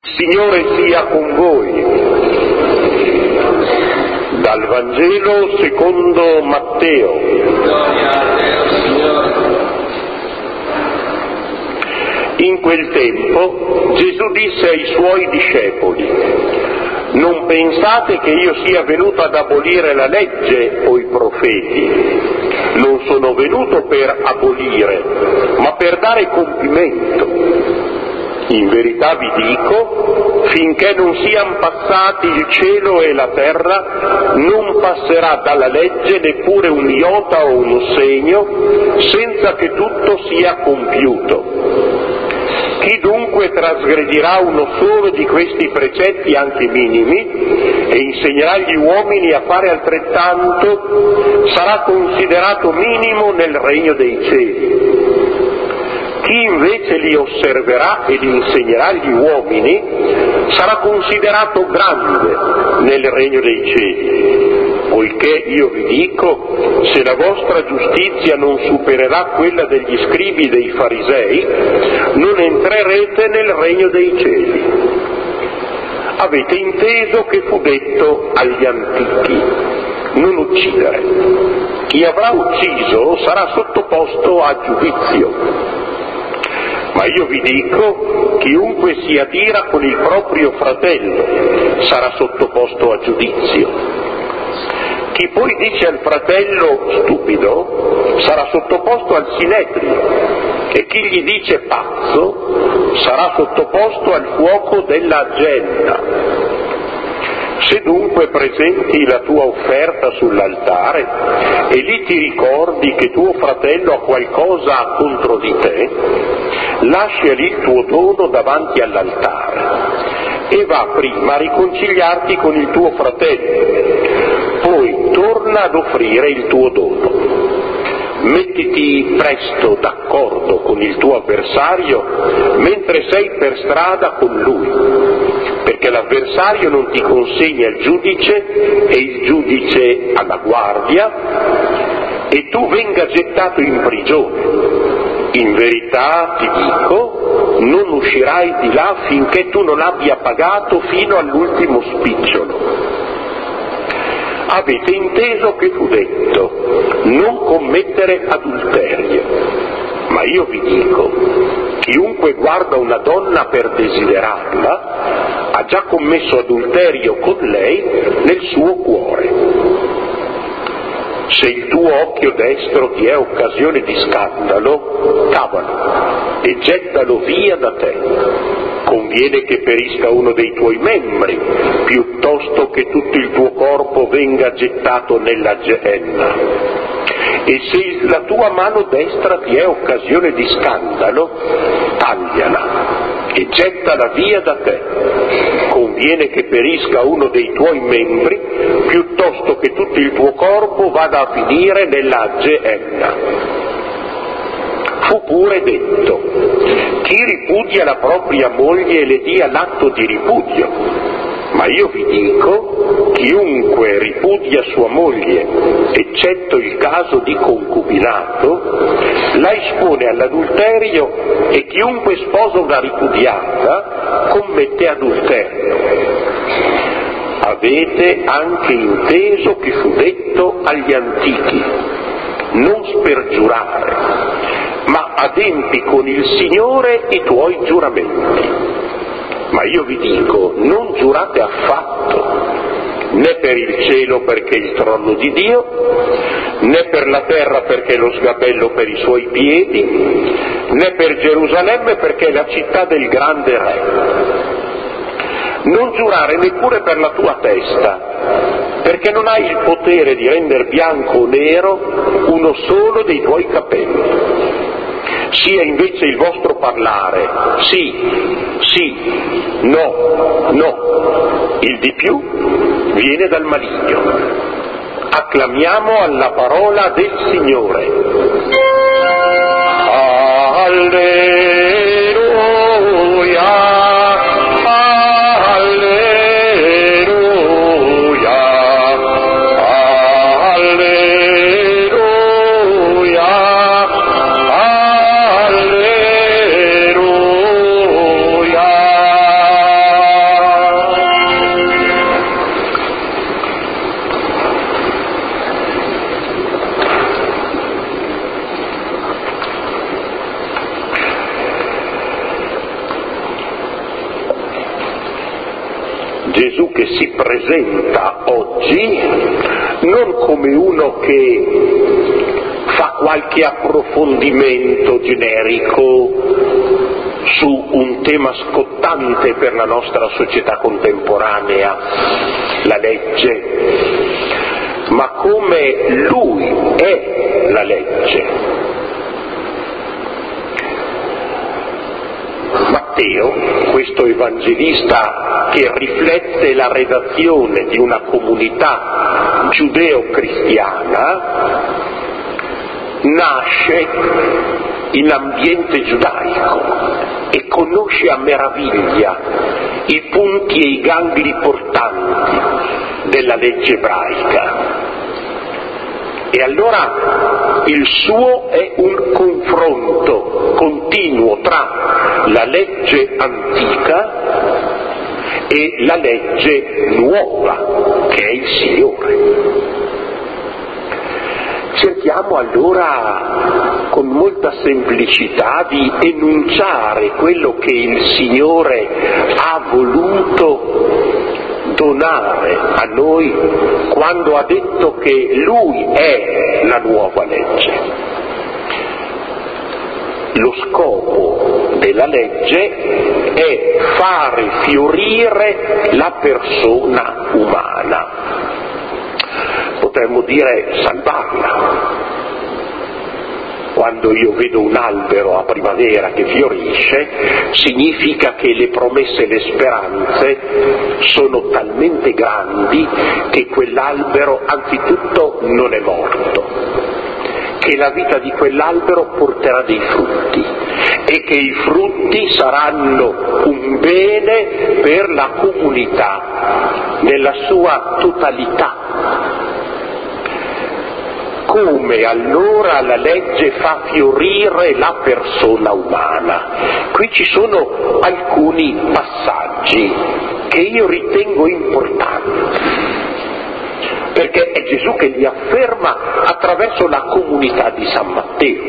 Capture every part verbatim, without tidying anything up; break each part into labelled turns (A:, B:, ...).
A: Signore sia con voi. Dal Vangelo secondo Matteo. In quel tempo Gesù disse ai suoi discepoli: non pensate che io sia venuto ad abolire la legge o i profeti. Non sono venuto per abolire, ma per dare compimento. In verità vi dico, finché non siano passati il cielo e la terra, non passerà dalla legge neppure un iota o un segno, senza che tutto sia compiuto. Chi dunque trasgredirà uno solo di questi precetti anche minimi e insegnerà agli uomini a fare altrettanto, sarà considerato minimo nel regno dei cieli. Chi invece li osserverà e li insegnerà agli uomini sarà considerato grande nel regno dei cieli. Poiché io vi dico, se la vostra giustizia non supererà quella degli scribi e dei farisei, non entrerete nel regno dei cieli. Avete inteso che fu detto agli antichi: non uccidere. Chi avrà ucciso sarà sottoposto a giudizio. Ma io vi dico, chiunque si adira con il proprio fratello sarà sottoposto a giudizio. Chi poi dice al fratello stupido sarà sottoposto al sinedrio, e chi gli dice pazzo sarà sottoposto al fuoco della genna. Se dunque presenti la tua offerta sull'altare e lì ti ricordi che tuo fratello ha qualcosa contro di te, lascia lì il tuo dono davanti all'altare e va prima a riconciliarti con il tuo fratello, poi torna ad offrire il tuo dono. Mettiti presto d'accordo con il tuo avversario mentre sei per strada con lui, perché l'avversario non ti consegna il giudice e il giudice alla guardia e tu venga gettato in prigione. In verità ti dico, non uscirai di là finché tu non abbia pagato fino all'ultimo spicciolo. Avete inteso che fu detto: non commettere adulterio. Ma io vi dico, chiunque guarda una donna per desiderarla ha già commesso adulterio con lei nel suo cuore. Se il tuo occhio destro ti è occasione di scandalo, cavalo e gettalo via da te. Conviene che perisca uno dei tuoi membri, piuttosto che tutto il tuo corpo venga gettato nella Gehenna. E se la tua mano destra ti è occasione di scandalo, tagliala e gettala via da te. Conviene che perisca uno dei tuoi membri, piuttosto che tutto il tuo corpo vada a finire nella Gehenna. Fu pure detto: chi ripudia la propria moglie le dia l'atto di ripudio. Ma io vi dico, chiunque ripudia sua moglie, eccetto il caso di concubinato, la espone all'adulterio, e chiunque sposa una ripudiata commette adulterio. Avete anche inteso che fu detto agli antichi: non spergiurare, ma adempi con il Signore i tuoi giuramenti. Ma io vi dico, non giurate affatto, né per il cielo perché è il trono di Dio, né per la terra perché è lo sgabello per i suoi piedi, né per Gerusalemme perché è la città del grande Re. Non giurare neppure per la tua testa, perché non hai il potere di rendere bianco o nero uno solo dei tuoi capelli. Sia invece il vostro parlare sì, sì, no, no. Il di più viene dal maligno. Acclamiamo alla parola del Signore. Alleluia. Gesù che si presenta oggi non come uno che fa qualche approfondimento generico su un tema scottante per la nostra società contemporanea, la legge, ma come Lui è la legge. Matteo, questo evangelista che riflette la redazione di una comunità giudeo-cristiana, nasce in ambiente giudaico e conosce a meraviglia i punti e i gangli portanti della legge ebraica. E allora il suo è un confronto continuo tra la legge antica e la legge nuova, che è il Signore. Cerchiamo allora con molta semplicità di enunciare quello che il Signore ha voluto donare a noi quando ha detto che Lui è la nuova legge. Lo scopo della legge è fare fiorire la persona umana, potremmo dire salvarla. Quando io vedo un albero a primavera che fiorisce, significa che le promesse e le speranze sono talmente grandi che quell'albero anzitutto non è morto, che la vita di quell'albero porterà dei frutti e che i frutti saranno un bene per la comunità nella sua totalità. Come allora la legge fa fiorire la persona umana? Qui ci sono alcuni passaggi che io ritengo importanti, perché è Gesù che li afferma attraverso la comunità di San Matteo.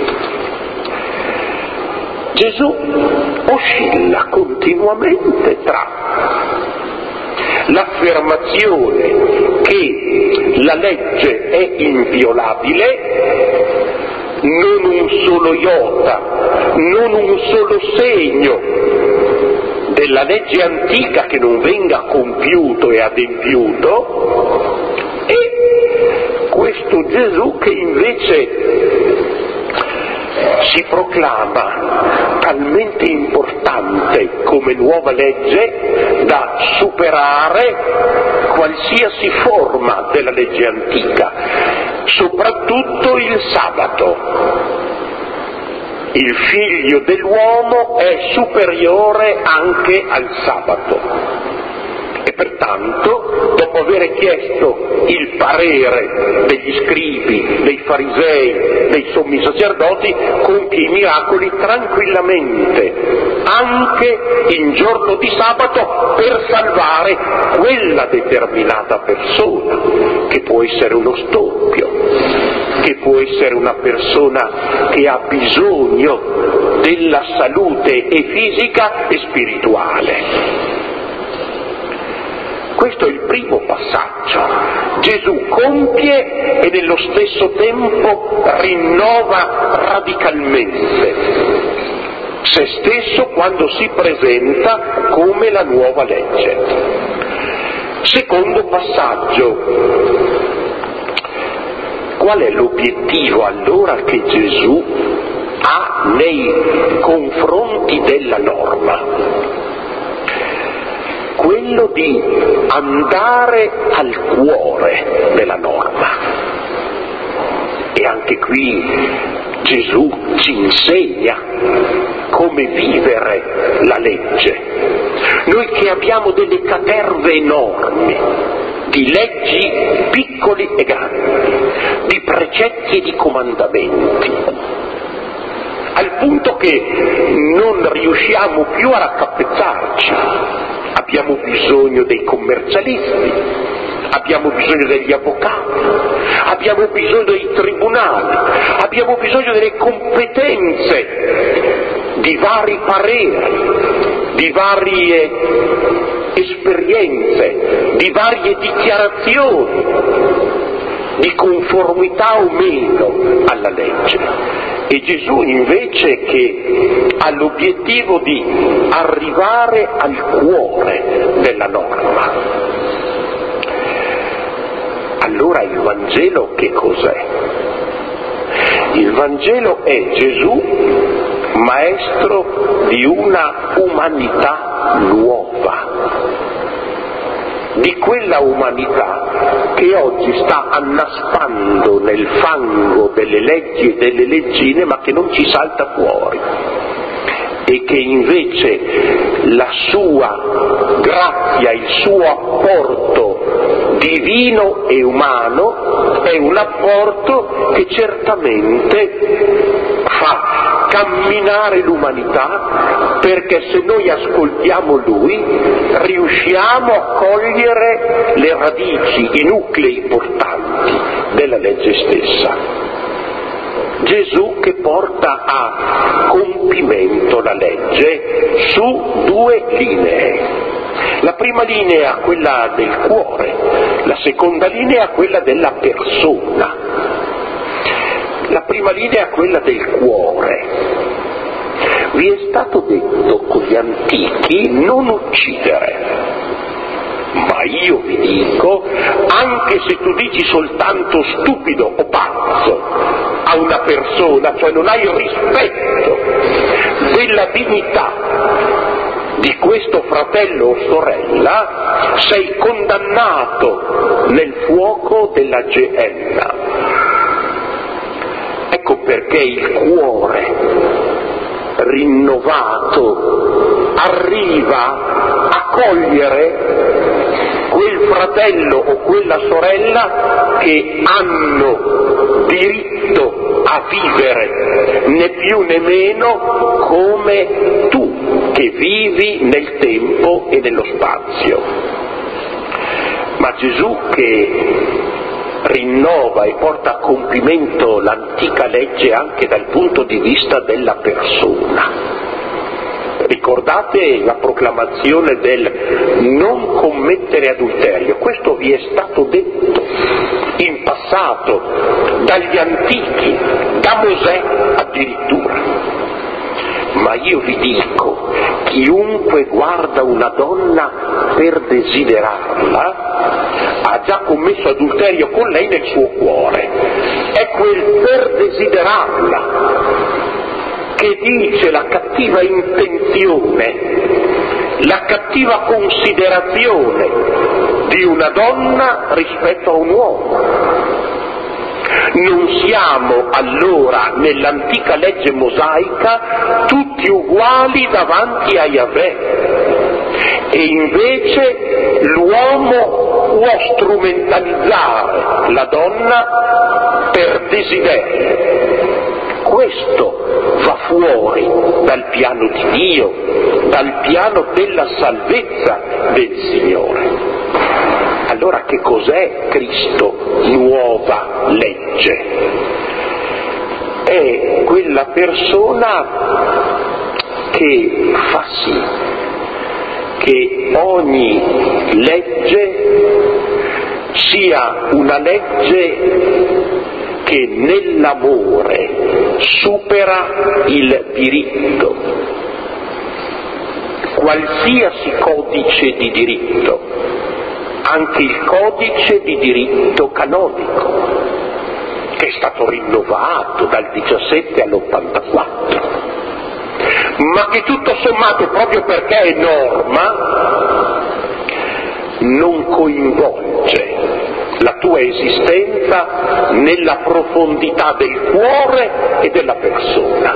A: Gesù oscilla continuamente tra l'affermazione che la legge è inviolabile, non un solo iota, non un solo segno della legge antica che non venga compiuto e adempiuto, e questo Gesù che invece si proclama talmente importante come nuova legge da superare qualsiasi forma della legge antica, soprattutto il sabato. Il figlio dell'uomo è superiore anche al sabato. E pertanto, dopo aver chiesto il parere degli scribi, dei farisei, dei sommi sacerdoti, compie i miracoli tranquillamente, anche in giorno di sabato, per salvare quella determinata persona, che può essere uno storpio, che può essere una persona che ha bisogno della salute e fisica e spirituale. Questo è il primo passaggio. Gesù compie e nello stesso tempo rinnova radicalmente se stesso quando si presenta come la nuova legge. Secondo passaggio. Qual è l'obiettivo allora che Gesù ha nei confronti della norma? Quello di andare al cuore della norma. E anche qui Gesù ci insegna come vivere la legge. Noi che abbiamo delle caterve enormi di leggi piccoli e grandi, di precetti e di comandamenti, al punto che non riusciamo più a raccapezzarci. Abbiamo bisogno dei commercialisti, abbiamo bisogno degli avvocati, abbiamo bisogno dei tribunali, abbiamo bisogno delle competenze di vari pareri, di varie esperienze, di varie dichiarazioni di conformità o meno alla legge. E Gesù invece che ha l'obiettivo di arrivare al cuore della norma. Allora il Vangelo che cos'è? Il Vangelo è Gesù, maestro di una umanità nuova, di quella umanità che oggi sta annaspando nel fango delle leggi e delle leggine, ma che non ci salta fuori, e che invece la sua grazia, il suo apporto divino e umano è un apporto che certamente fa camminare l'umanità, perché se noi ascoltiamo Lui riusciamo a cogliere le radici, i nuclei importanti della legge stessa. Gesù che porta a compimento la legge su due linee. La prima linea, quella del cuore, la seconda linea, quella della persona. La prima linea è quella del cuore. Vi è stato detto con gli antichi non uccidere, ma io vi dico, anche se tu dici soltanto stupido o pazzo a una persona, cioè non hai rispetto della dignità di questo fratello o sorella, sei condannato nel fuoco della Geenna. Ecco perché il cuore rinnovato arriva a cogliere quel fratello o quella sorella che hanno diritto a vivere né più né meno come tu che vivi nel tempo e nello spazio. Ma Gesù che rinnova e porta a compimento l'antica legge anche dal punto di vista della persona. Ricordate la proclamazione del non commettere adulterio? Questo vi è stato detto in passato dagli antichi, da Mosè addirittura. Ma io vi dico, chiunque guarda una donna per desiderarla ha già commesso adulterio con lei nel suo cuore. È quel per desiderarla che dice la cattiva intenzione, la cattiva considerazione di una donna rispetto a un uomo. Non siamo allora nell'antica legge mosaica tutti uguali davanti a Yahweh, e invece l'uomo può strumentalizzare la donna per desiderio. Questo va fuori dal piano di Dio, dal piano della salvezza del Signore. Allora che cos'è Cristo? Nuova legge. È quella persona che fa sì che ogni legge sia una legge che nell'amore supera il diritto, qualsiasi codice di diritto, anche il codice di diritto canonico, che è stato rinnovato dal diciassette all'ottantaquattro, ma che tutto sommato, proprio perché è norma, non coinvolge la tua esistenza nella profondità del cuore e della persona.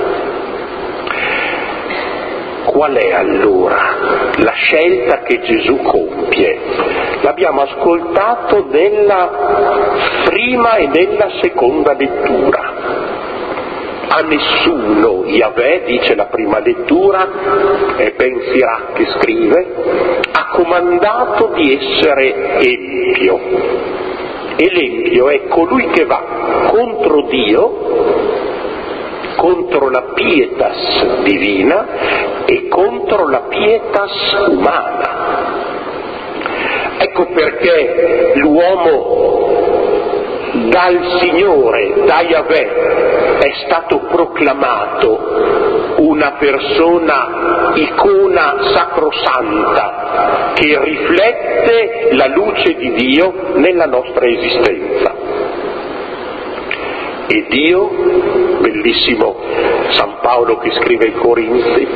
A: Qual è allora la scelta che Gesù compie? L'abbiamo ascoltato nella prima e nella seconda lettura. A nessuno Yahweh, dice la prima lettura, è Ben Sirach che scrive, ha comandato di essere empio. E l'empio è colui che va contro Dio, contro la pietas divina e contro la pietas umana. Ecco perché l'uomo dal Signore, da Yahweh, è stato proclamato una persona icona sacrosanta che riflette la luce di Dio nella nostra esistenza. E Dio, bellissimo San Paolo che scrive ai Corinzi,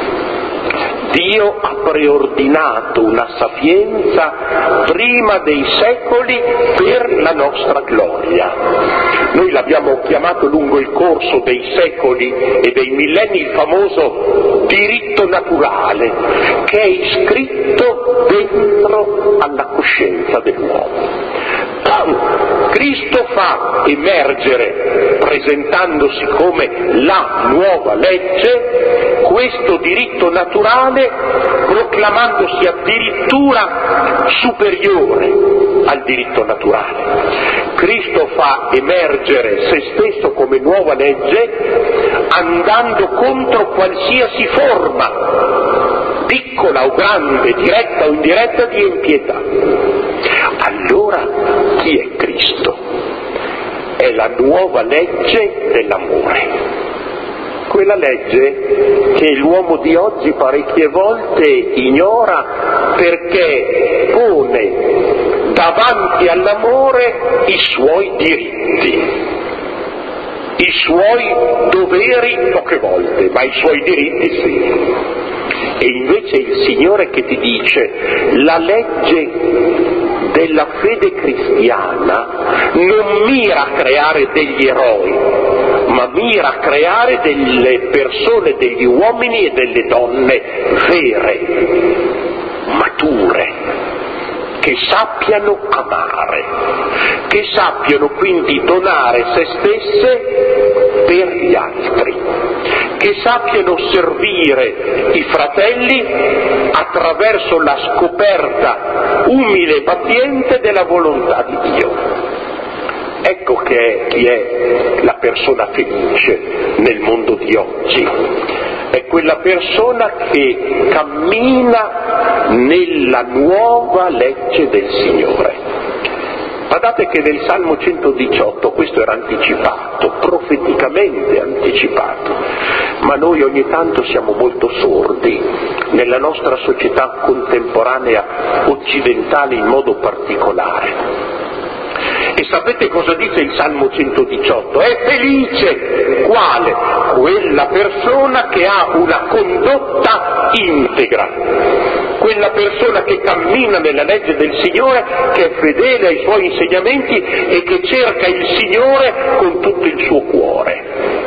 A: Dio ha preordinato una sapienza prima dei secoli per la nostra gloria. Noi l'abbiamo chiamato lungo il corso dei secoli e dei millenni il famoso diritto naturale, che è iscritto dentro alla coscienza dell'uomo. Cristo fa emergere, presentandosi come la nuova legge, questo diritto naturale, proclamandosi addirittura superiore al diritto naturale. Cristo fa emergere se stesso come nuova legge, andando contro qualsiasi forma, piccola o grande, diretta o indiretta, di impietà. Allora chi è Cristo? È la nuova legge dell'amore. Quella legge che l'uomo di oggi parecchie volte ignora perché pone davanti all'amore i suoi diritti, i suoi doveri poche volte, ma i suoi diritti sì. E invece il Signore che ti dice la legge della fede cristiana non mira a creare degli eroi, ma mira a creare delle persone, degli uomini e delle donne vere, mature, che sappiano amare, che sappiano quindi donare se stesse per gli altri, che sappiano servire i fratelli attraverso la scoperta umile e paziente della volontà di Dio. Ecco che è, chi è la persona felice nel mondo di oggi. È quella persona che cammina nella nuova legge del Signore. Guardate che nel Salmo centodiciotto questo era anticipato, profeticamente anticipato, ma noi ogni tanto siamo molto sordi, nella nostra società contemporanea occidentale in modo particolare. E sapete cosa dice il Salmo centodiciotto? È felice quale? Quella persona che ha una condotta integra, quella persona che cammina nella legge del Signore, che è fedele ai suoi insegnamenti e che cerca il Signore con tutto il suo cuore.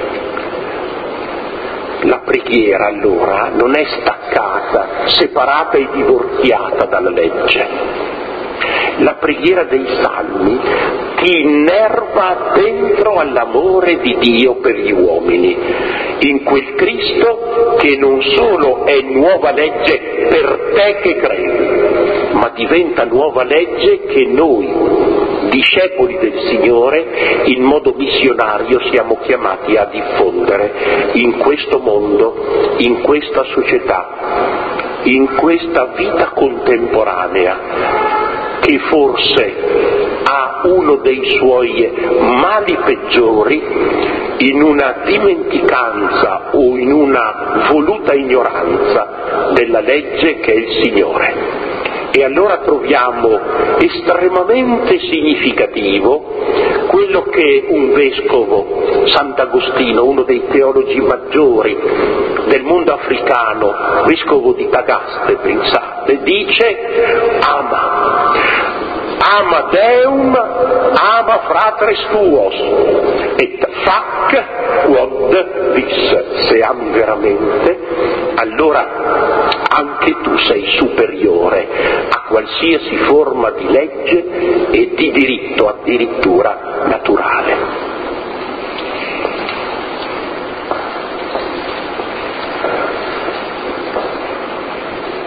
A: La preghiera allora non è staccata, separata e divorziata dalla legge. La preghiera dei Salmi ti innerva dentro all'amore di Dio per gli uomini, in quel Cristo che non solo è nuova legge per te che credi, ma diventa nuova legge che noi, discepoli del Signore, in modo missionario siamo chiamati a diffondere in questo mondo, in questa società, in questa vita contemporanea, che forse ha uno dei suoi mali peggiori in una dimenticanza o in una voluta ignoranza della legge che è il Signore. E allora troviamo estremamente significativo quello che un vescovo, Sant'Agostino, uno dei teologi maggiori del mondo africano, vescovo di Tagaste, pensate, dice: ama, ama Deum, ama fratres tuos, et fac quod vis. Se ami veramente, allora anche tu sei superiore a qualsiasi forma di legge e di diritto addirittura naturale.